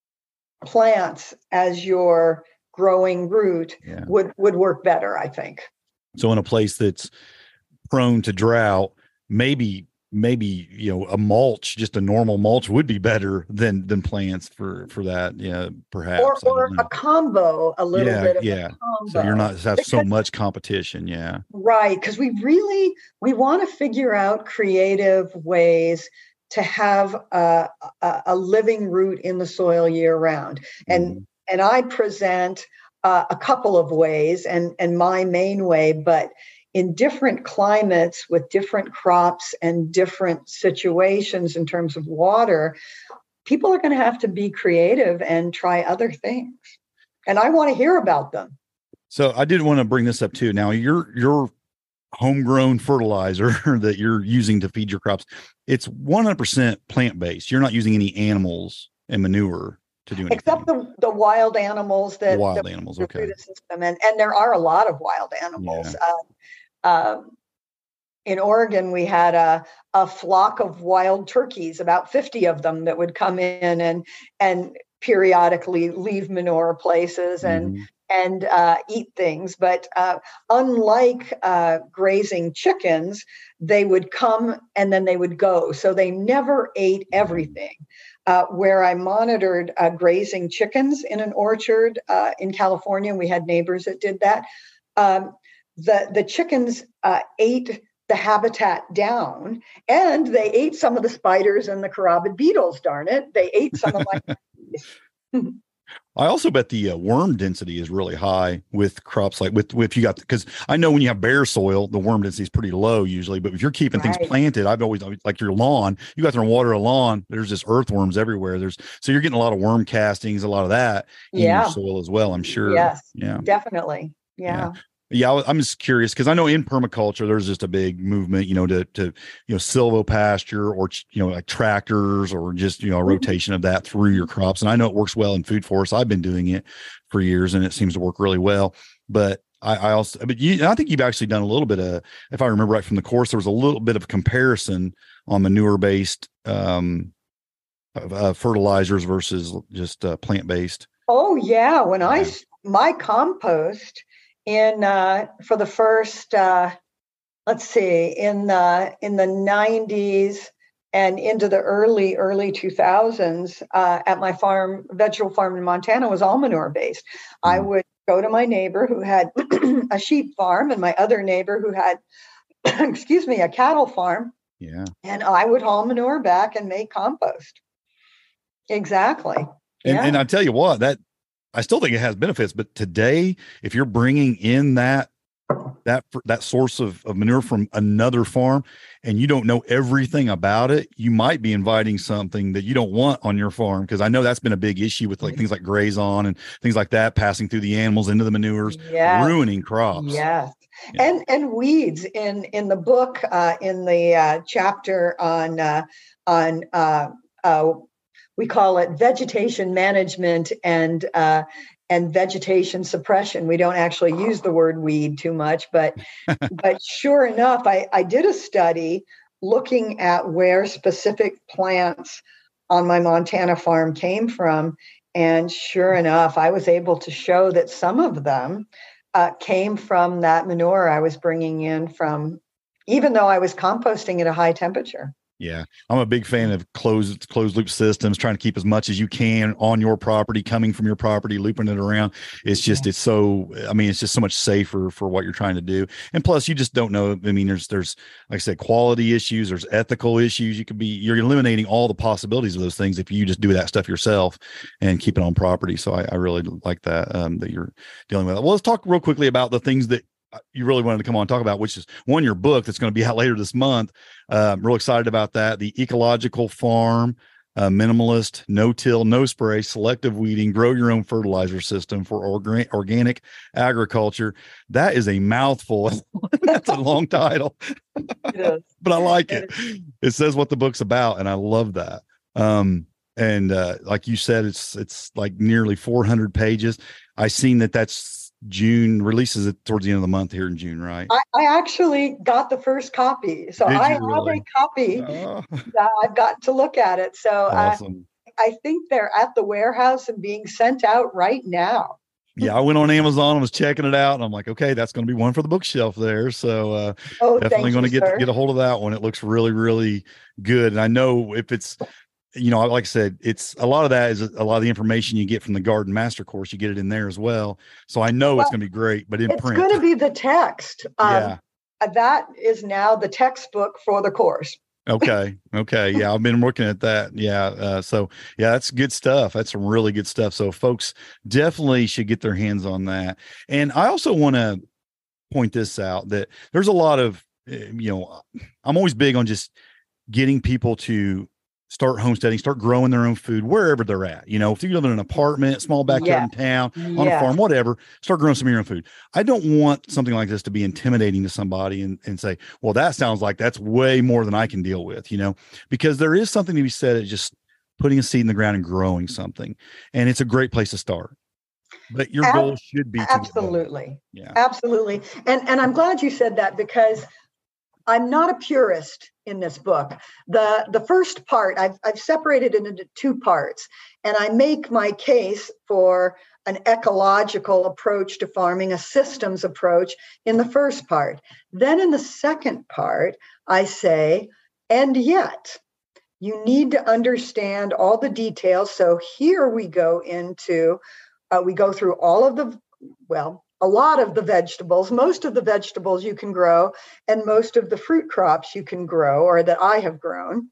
S4: plants as your growing root
S3: yeah.
S4: would would work better, I think.
S3: So in a place that's prone to drought, maybe maybe you know a mulch, just a normal mulch, would be better than than plants for for that. Yeah, perhaps.
S4: Or or a combo, a little
S3: yeah,
S4: bit of
S3: yeah.
S4: a combo.
S3: So you're not have
S4: because,
S3: so much competition. Yeah.
S4: Right, because we really we want to figure out creative ways to have a, a, a living root in the soil year round. And mm-hmm. And I present uh, a couple of ways, and, and my main way, but in different climates with different crops and different situations in terms of water, people are going to have to be creative and try other things. And I want to hear about them.
S3: So I did want to bring this up too. Now, your your homegrown fertilizer that you're using to feed your crops, it's one hundred percent plant-based. You're not using any animals and manure to do anything.
S4: Except the, the wild animals that
S3: the wild
S4: that
S3: animals, okay.
S4: The system. And, and there are a lot of wild animals.
S3: Yeah.
S4: Uh, um, in Oregon, we had a, a flock of wild turkeys, about fifty of them, that would come in and and periodically leave manure places and mm-hmm. and uh, eat things. But uh, unlike uh, grazing chickens, they would come and then they would go. So they never ate everything. Uh, where I monitored uh, grazing chickens in an orchard uh, in California, we had neighbors that did that. Um, the the chickens uh, ate the habitat down, and they ate some of the spiders and the carabid beetles. Darn it, they ate some of my.
S3: I also bet the uh, worm density is really high with crops like with, with if you got, because I know when you have bare soil, the worm density is pretty low usually, but if you're keeping right. things planted, I've always, like your lawn, you got there and water a lawn, there's just earthworms everywhere. There's, so you're getting a lot of worm castings, a lot of that in yeah. your soil as well, I'm sure.
S4: Yes,
S3: yeah,
S4: definitely. Yeah.
S3: yeah. Yeah, I'm just curious because I know in permaculture there's just a big movement, you know, to to you know silvopasture or you know like tractors or just you know a rotation of that through your crops. And I know it works well in food forests. I've been doing it for years, and it seems to work really well. But I, I also, but you, I think you've actually done a little bit of, if I remember right from the course, there was a little bit of comparison on manure based um, uh, fertilizers versus just uh, plant based.
S4: Oh yeah, when yeah. I my compost. In uh, for the first, uh, let's see, in the in the nineties and into the early early two thousands, uh, at my farm, vegetable farm in Montana, was all manure based. Mm. I would go to my neighbor who had a sheep farm, and my other neighbor who had, excuse me, a cattle farm.
S3: Yeah,
S4: and I would haul manure back and make compost. Exactly.
S3: And,
S4: yeah.
S3: and I tell you what, that. I still think it has benefits, but today, if you're bringing in that that that source of, of manure from another farm and you don't know everything about it, you might be inviting something that you don't want on your farm. Because I know that's been a big issue with like things like Grazon and things like that, passing through the animals into the manures, yes. ruining crops.
S4: Yes. Yeah. And and weeds in in the book, uh, in the uh, chapter on uh, on uh, uh, we call it vegetation management and uh, and vegetation suppression. We don't actually use the word weed too much, but but sure enough, I, I did a study looking at where specific plants on my Montana farm came from. And sure enough, I was able to show that some of them uh, came from that manure I was bringing in from, even though I was composting at a high temperature.
S3: Yeah. I'm a big fan of closed, closed loop systems, trying to keep as much as you can on your property, coming from your property, looping it around. It's just, it's so, I mean, it's just so much safer for what you're trying to do. And plus you just don't know. I mean, there's, there's, like I said, quality issues, there's ethical issues. You could be, you're eliminating all the possibilities of those things if you just do that stuff yourself and keep it on property. So I, I really like that, um, that you're dealing with that. Well, let's talk real quickly about the things that you really wanted to come on and talk about, which is one, your book that's going to be out later this month. Uh, I'm real excited about that. The Ecological Farm, uh, Minimalist, No-Till, No Spray, Selective Weeding, Grow Your Own Fertilizer System for orga- Organic Agriculture. That is a mouthful. That's a long title, but I like it. It says what the book's about, and I love that. Um, and uh, like you said, it's it's like nearly four hundred pages. I seen that that's June, releases it towards the end of the month here in June, right?
S4: I, I actually got the first copy. So
S3: Did
S4: I
S3: you
S4: have
S3: really?
S4: a copy.
S3: Oh.
S4: that I've got to look at it. So
S3: Awesome.
S4: I, I think they're at the warehouse and being sent out right now.
S3: Yeah, I went on Amazon and was checking it out, and I'm like, okay, that's going to be one for the bookshelf there. So uh,
S4: oh,
S3: definitely going to get
S4: sir.
S3: get a hold of that one. It looks really, really good. And I know if it's, you know, like I said, it's a lot of that is a lot of the information you get from the Garden Master Course. You get it in there as well. So I know
S4: well,
S3: it's going to be great, but in
S4: it's
S3: print.
S4: It's going to be the text. Um,
S3: yeah.
S4: That is now the textbook for the course.
S3: Okay. Okay. Yeah. I've been working at that. Yeah. Uh, so yeah, that's good stuff. That's some really good stuff. So folks definitely should get their hands on that. And I also want to point this out that there's a lot of, you know, I'm always big on just getting people to start homesteading, start growing their own food wherever they're at. You know, if you live in an apartment, small backyard
S4: yeah.
S3: in town, on
S4: yeah.
S3: a farm, whatever, start growing some of your own food. I don't want something like this to be intimidating to somebody and, and say, well, that sounds like that's way more than I can deal with, you know, because there is something to be said at just putting a seed in the ground and growing something. And it's a great place to start. But your Ab- goal should be to
S4: absolutely.
S3: Yeah.
S4: Absolutely. And and I'm glad you said that, because I'm not a purist in this book. The the first part, I've, I've separated it into two parts, and I make my case for an ecological approach to farming, a systems approach in the first part. Then in the second part, I say, and yet, you need to understand all the details. So here we go into, uh, we go through all of the, well, a lot of the vegetables, most of the vegetables you can grow, and most of the fruit crops you can grow, or that I have grown.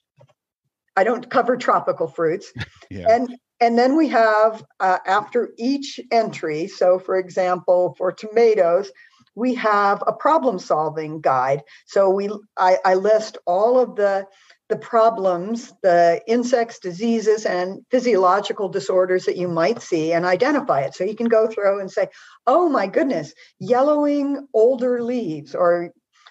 S4: I don't cover tropical fruits.
S3: yeah.
S4: And and then we have, uh, after each entry, so for example, for tomatoes, we have a problem-solving guide. So we I, I list all of the the problems, the insects, diseases, and physiological disorders that you might see, and identify it. So you can go through and say, oh my goodness, yellowing older leaves, or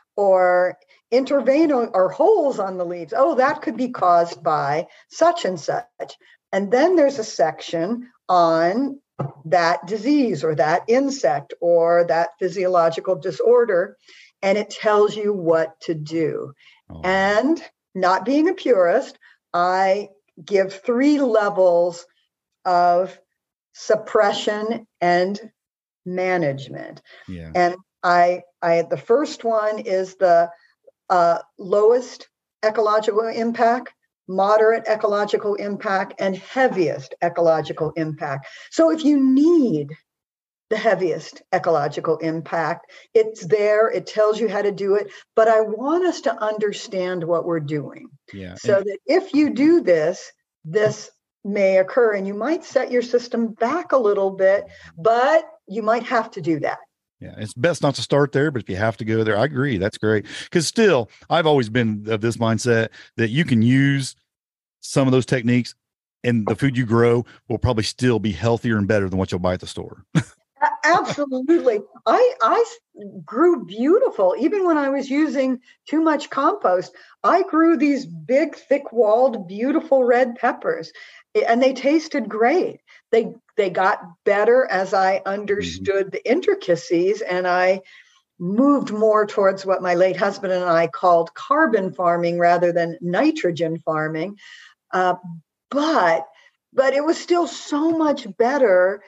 S4: or interveinal or holes on the leaves. Oh, that could be caused by such and such. And then there's a section on that disease or that insect or that physiological disorder, and it tells you what to do. Oh. And not being a purist, I give three levels of suppression and management.
S3: Yeah.
S4: And I, I, the first one is the uh, lowest ecological impact, moderate ecological impact, and heaviest ecological impact. So if you need the heaviest ecological impact, it's there, it tells you how to do it, but I want us to understand what we're doing.
S3: Yeah.
S4: So
S3: and-
S4: that if you do this, this may occur, and you might set your system back a little bit, but you might have to do that.
S3: Yeah, it's best not to start there, but if you have to go there, I agree. That's great. Because still, I've always been of this mindset that you can use some of those techniques and the food you grow will probably still be healthier and better than what you'll buy at the store.
S4: Absolutely. I, I grew beautiful. Even when I was using too much compost, I grew these big, thick-walled, beautiful red peppers, and they tasted great. They they got better as I understood mm-hmm. the intricacies, and I moved more towards what my late husband and I called carbon farming rather than nitrogen farming. Uh, but but it was still so much better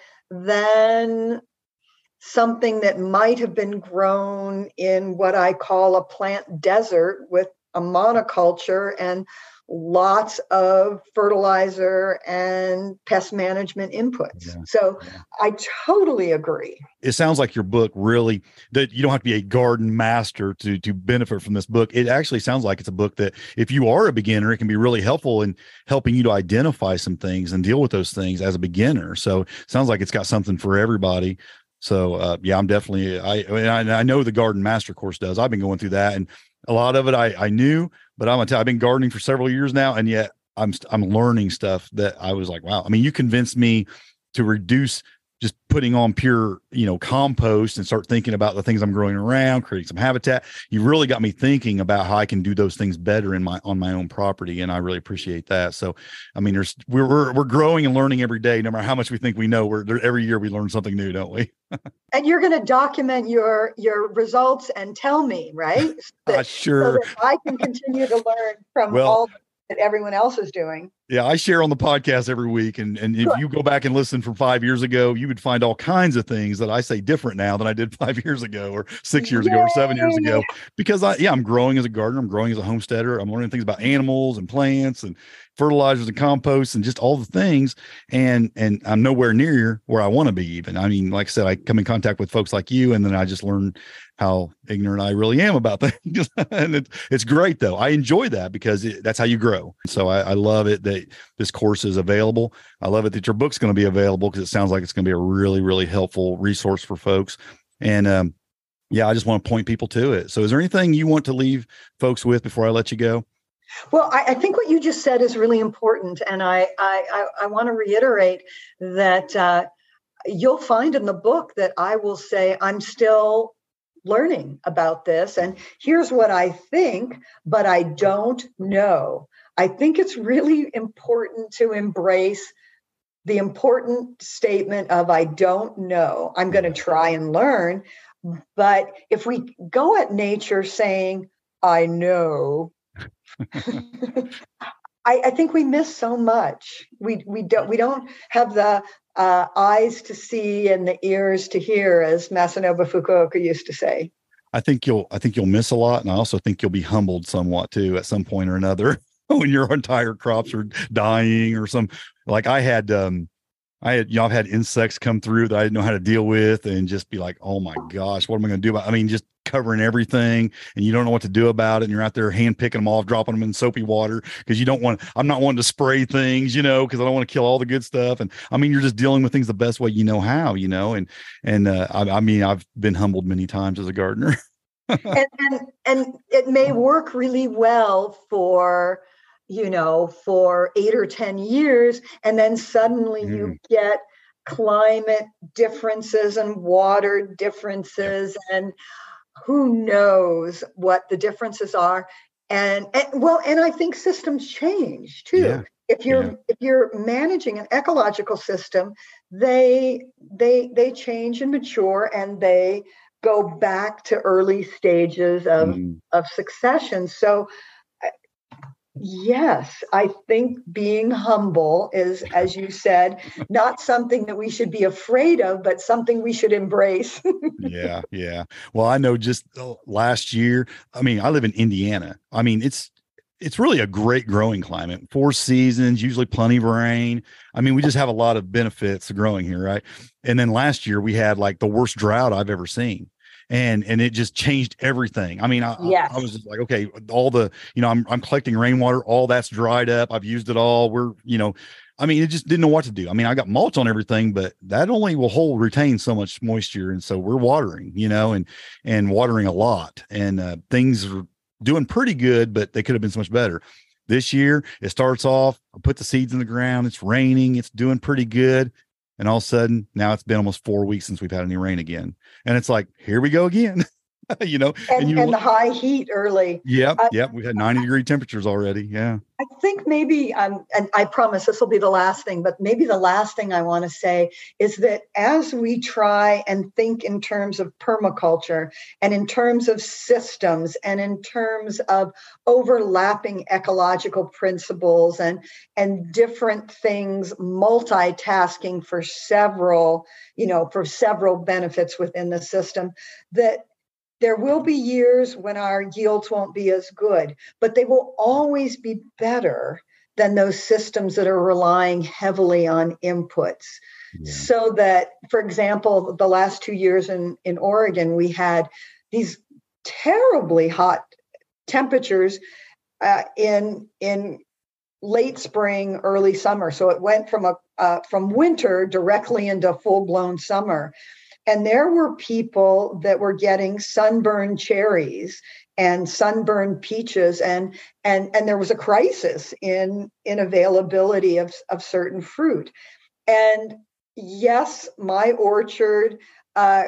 S4: than something that might have been grown in what I call a plant desert with a monoculture and lots of fertilizer and pest management inputs.
S3: Yeah.
S4: So
S3: Yeah.
S4: I totally agree.
S3: It sounds like your book really, that you don't have to be a garden master to to benefit from this book. It actually sounds like it's a book that if you are a beginner, it can be really helpful in helping you to identify some things and deal with those things as a beginner. So it sounds like it's got something for everybody. So uh, yeah, I'm definitely, I, and I I know the Garden Master course does. I've been going through that, and a lot of it I, I knew, but I'm gonna tell you, I've been gardening for several years now, and yet I'm I'm learning stuff that I was like, wow. I mean, you convinced me to reduce just putting on pure, you know, compost and start thinking about the things I'm growing around, creating some habitat. You really got me thinking about how I can do those things better in my on my own property, and I really appreciate that. So, I mean, there's we're we're, we're growing and learning every day, no matter how much we think we know. We're there, every year we learn something new, don't we?
S4: And you're going to document your your results and tell me, right? So that,
S3: uh, sure.
S4: So that I can continue to learn from
S3: well,
S4: all that everyone else is doing.
S3: Yeah, I share on the podcast every week. And, and if
S4: Good.
S3: you go back and listen from five years ago, you would find all kinds of things that I say different now than I did five years ago or six years
S4: Yay.
S3: ago or seven years ago. Because I, yeah, I'm growing as a gardener. I'm growing as a homesteader. I'm learning things about animals and plants and fertilizers and compost and just all the things. And, and I'm nowhere near where I want to be even. I mean, like I said, I come in contact with folks like you, and then I just learn how ignorant I really am about things. And it, it's great though. I enjoy that because it, that's how you grow. So I, I love it that this course is available. I love it that your book's going to be available, because it sounds like it's going to be a really, really helpful resource for folks. And, um, yeah, I just want to point people to it. So is there anything you want to leave folks with before I let you go?
S4: Well, I, I think what you just said is really important. And I, I, I, I want to reiterate that uh, you'll find in the book that I will say, I'm still learning about this. And here's what I think, but I don't know. I think it's really important to embrace the important statement of, I don't know. I'm going to try and learn. But if we go at nature saying, I know, I, I think we miss so much. We we don't we don't have the uh, eyes to see and the ears to hear, as Masanobu Fukuoka used to say.
S3: I think you'll I think you'll miss a lot, and I also think you'll be humbled somewhat too at some point or another when your entire crops are dying or some. Like I had, um, I had you know I've had insects come through that I didn't know how to deal with, and just be like, oh my gosh, what am I going to do about? I mean, just covering everything, and you don't know what to do about it, and you're out there hand picking them off, dropping them in soapy water because you don't want. I'm not wanting to spray things, you know, because I don't want to kill all the good stuff. And I mean, you're just dealing with things the best way you know how, you know. And and uh, I, I mean, I've been humbled many times as a gardener.
S4: and, and and it may work really well for, you know, for eight or ten years, and then suddenly mm. you get climate differences and water differences, yep. and who knows what the differences are. And, and well, and I think systems change too. Yeah. If you're yeah. if you're managing an ecological system, they they they change and mature, and they go back to early stages of, mm. of succession. So yes, I think being humble is, as you said, not something that we should be afraid of, but something we should embrace.
S3: yeah. Yeah. Well, I know just last year, I mean, I live in Indiana. I mean, it's, it's really a great growing climate, four seasons, usually plenty of rain. I mean, we just have a lot of benefits to growing here. Right. And then last year we had like the worst drought I've ever seen. And, and it just changed everything. I mean, I, yes. I, I was just like, okay, all the, you know, I'm, I'm collecting rainwater, all that's dried up. I've used it all. We're, you know, I mean, it just didn't know what to do. I mean, I got mulch on everything, but that only will hold, retain so much moisture. And so we're watering, you know, and, and watering a lot, and uh, things are doing pretty good, but they could have been so much better. This year, it starts off, I put the seeds in the ground. It's raining. It's doing pretty good. And all of a sudden, now it's been almost four weeks since we've had any rain again. And it's like, here we go again, you know,
S4: and,
S3: and, you
S4: and the high heat early.
S3: Yep.
S4: Uh,
S3: yep. We've had ninety degree temperatures already. Yeah.
S4: I think maybe, um, and I promise this will be the last thing, but maybe the last thing I want to say is that as we try and think in terms of permaculture and in terms of systems and in terms of overlapping ecological principles and, and different things, multitasking for several, you know, for several benefits within the system, that there will be years when our yields won't be as good, but they will always be better than those systems that are relying heavily on inputs. Yeah. So that, for example, the last two years in, in Oregon, we had these terribly hot temperatures uh, in in late spring, early summer. So it went from a uh, from winter directly into full-blown summer. And there were people that were getting sunburned cherries and sunburned peaches, and and and there was a crisis in in availability of, of certain fruit. And yes, my orchard uh,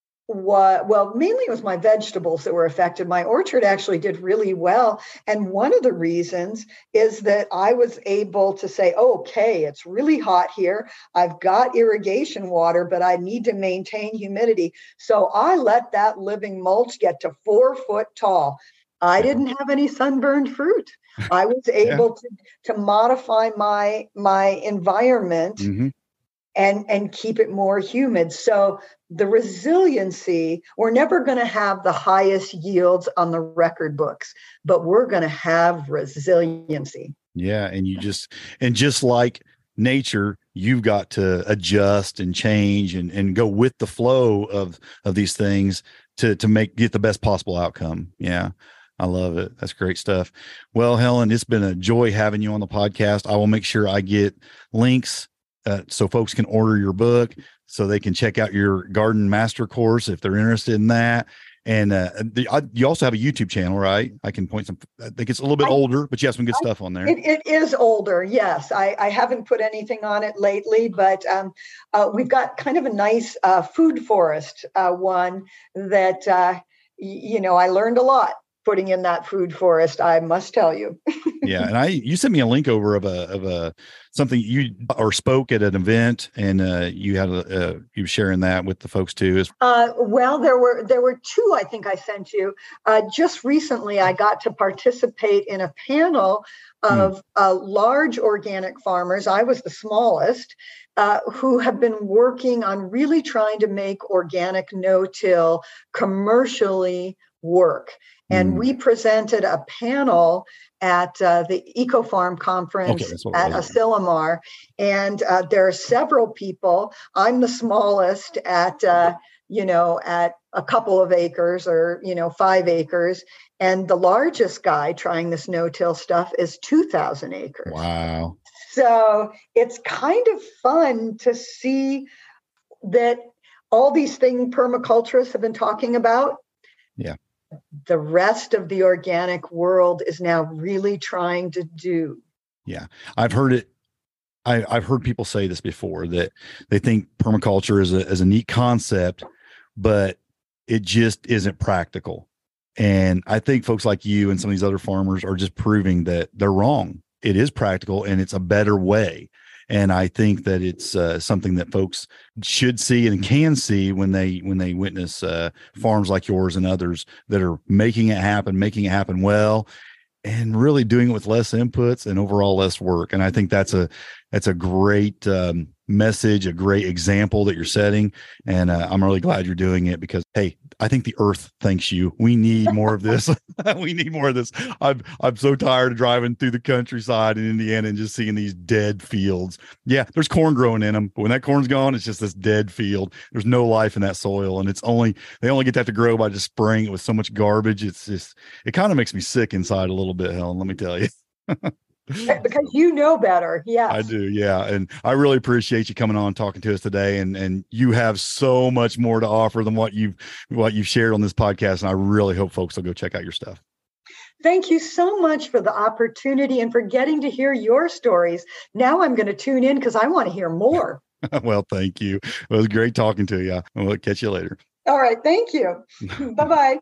S4: was, well, mainly it was my vegetables that were affected. My orchard actually did really well. And one of the reasons is that I was able to say, okay, it's really hot here. I've got irrigation water, but I need to maintain humidity. So I let that living mulch get to four foot tall. I didn't have any sunburned fruit. I was able yeah. to, to modify my, my environment mm-hmm. and, and keep it more humid. So the resiliency, we're never going to have the highest yields on the record books, but we're going to have resiliency.
S3: Yeah. And you just, and just like nature, you've got to adjust and change and, and go with the flow of, of these things to, to make, get the best possible outcome. Yeah. I love it. That's great stuff. Well, Helen, it's been a joy having you on the podcast. I will make sure I get links uh, so folks can order your book, so they can check out your garden master course if they're interested in that. And uh, the, I, you also have a YouTube channel, right? I can point some, I think it's a little bit I, older, but you have some good I, stuff on there.
S4: It, it is older. Yes. I, I haven't put anything on it lately, but um, uh, we've got kind of a nice uh, food forest uh, one that, uh, y- you know, I learned a lot putting in that food forest, I must tell you.
S3: Yeah. And I, you sent me a link over of a, of a, something you or spoke at an event, and uh, you had a, uh, you sharing that with the folks too.
S4: Uh, well, there were, there were two, I think I sent you. Uh, just recently, I got to participate in a panel of mm. uh, large organic farmers. I was the smallest, uh, who have been working on really trying to make organic no-till commercially work. And mm. we presented a panel at uh, the EcoFarm conference okay, at Asilomar. And uh, there are several people. I'm the smallest at, uh, you know, at a couple of acres or, you know, five acres. And the largest guy trying this no-till stuff is two thousand acres.
S3: Wow.
S4: So it's kind of fun to see that all these things permaculturists have been talking about.
S3: Yeah.
S4: The rest of the organic world is now really trying to do.
S3: Yeah. I've heard it. I, I've heard people say this before, that they think permaculture is a, is a neat concept, but it just isn't practical. And I think folks like you and some of these other farmers are just proving that they're wrong. It is practical and it's a better way. And I think that it's uh, something that folks should see and can see when they when they witness uh, farms like yours and others that are making it happen, making it happen well, and really doing it with less inputs and overall less work. And I think that's a that's a great um, message, a great example that you're setting. And uh, I'm really glad you're doing it because, hey, I think the earth thanks you. We need more of this. We need more of this. I'm I'm so tired of driving through the countryside in Indiana and just seeing these dead fields. Yeah, there's corn growing in them, but when that corn's gone, it's just this dead field. There's no life in that soil, and it's only they only get that to grow by just spraying it with so much garbage. It's just it kind of makes me sick inside a little bit, Helen. Let me tell you.
S4: Because you know better. Yeah,
S3: I do. Yeah. And I really appreciate you coming on, talking to us today. And, and you have so much more to offer than what you've, what you've shared on this podcast. And I really hope folks will go check out your stuff.
S4: Thank you so much for the opportunity and for getting to hear your stories. Now I'm going to tune in because I want to hear more.
S3: Well, thank you. It was great talking to you. We'll catch you later.
S4: All right. Thank you. Bye-bye.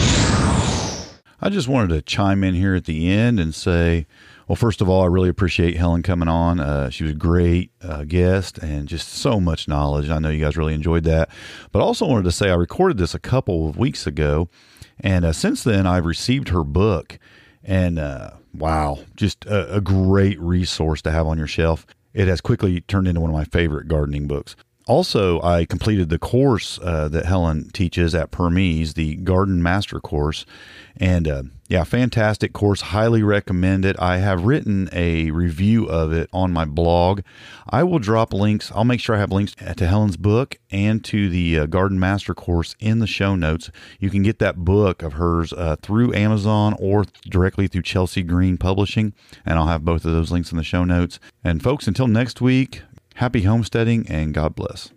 S3: I just wanted to chime in here at the end and say, well, first of all, I really appreciate Helen coming on. Uh, she was a great uh, guest and just so much knowledge. I know you guys really enjoyed that. But I also wanted to say I recorded this a couple of weeks ago, and uh, since then I've received her book. And uh, wow, just a, a great resource to have on your shelf. It has quickly turned into one of my favorite gardening books. also, I completed the course uh, that Helen teaches at Permise, the Garden Master course. And uh, yeah, fantastic course. Highly recommend it. I have written a review of it on my blog. I will drop links. I'll make sure I have links to Helen's book and to the uh, Garden Master course in the show notes. You can get that book of hers uh, through Amazon or directly through Chelsea Green Publishing. And I'll have both of those links in the show notes. And folks, until next week, happy homesteading and God bless.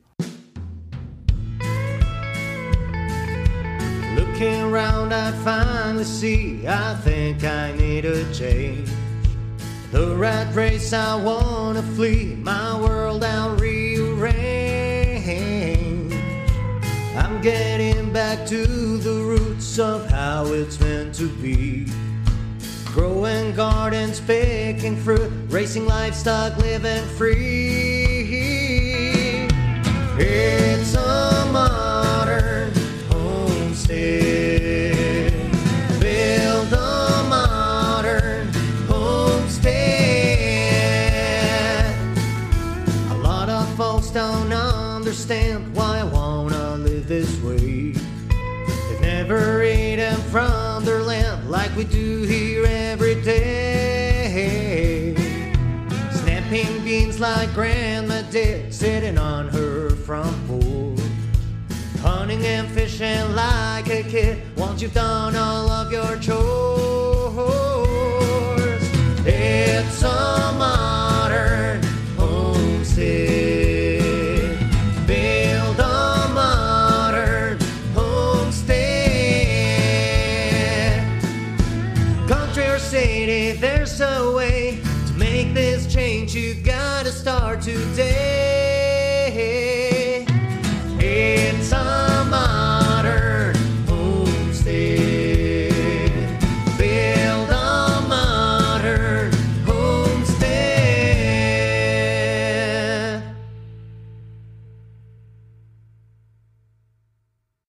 S2: Looking around, I finally see I think I need a change. The rat race, I wanna flee, my world I'll rearrange. I'm getting back to the roots of how it's meant to be. Growing gardens, picking fruit, racing livestock, living free. It's a modern homestead. Build a modern homestead. A lot of folks don't understand why I wanna live this way. They've never eaten from their land like we do here every day. Snapping beans like Grandma did, sitting on her front porch. Hunting and fishing like a kid once you've done all of your chores. It's a modern homestead. Build a modern homestead. Country or city, there's a way to make this change. You gotta start today. It's a